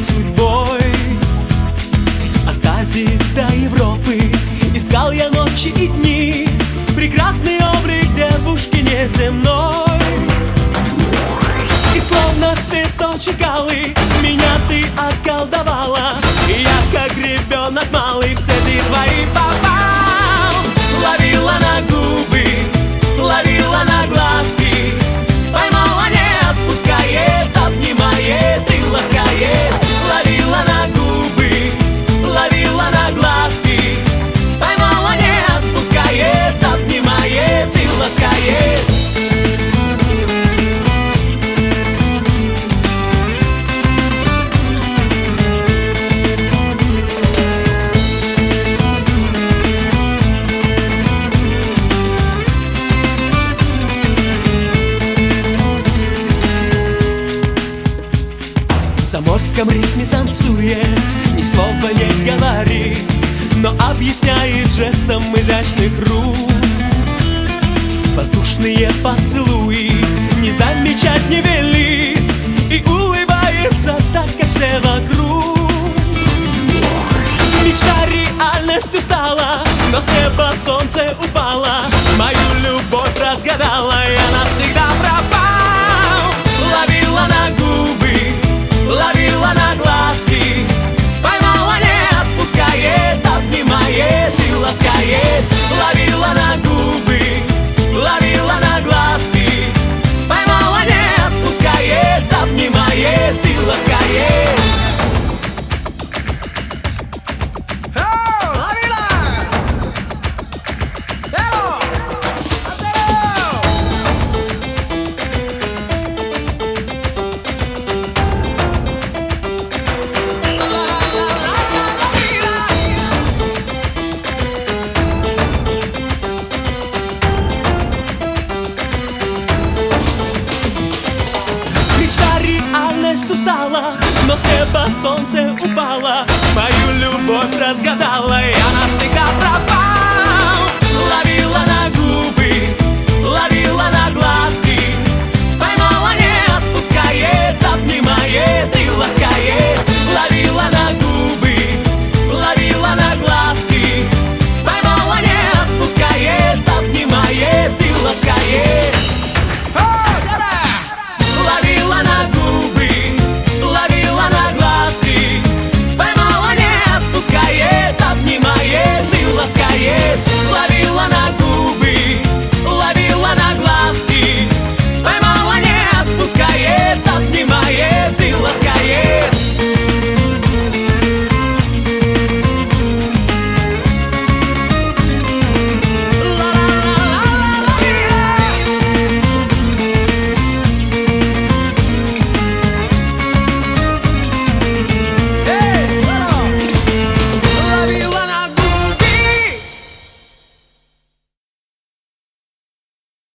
перед судьбой. От Азии до Европы искал я ночи и дни, прекрасный облик девушки неземной. И словно цветочек алый меня ты околдовала, и я, как ребенок малый, в сети твои попал. Ловила на губы, ловила на глазки, поймала, не отпускает, обнимает и ласкает. Ловила на губы, ловила на глазки, поймала, не отпускает, обнимает и ласкает. В заморском ритме танцует, ни слова не говорит, но объясняет жестом изящных рук. Воздушные поцелуи не замечать не велит, и улыбается так, как все вокруг. Мечта реальностью стала, но с неба солнце упало, мою любовь разгадала, я навсегда пропал. Ловила на губы, ловила на глазки, поймала, не отпускает, обнимает и ласкает. Ловила на губы, ловила на глазки, поймала, не отпускает, обнимает и ласкает. Устала, но с неба солнце упало, мою любовь разгадала, я навсегда пропал.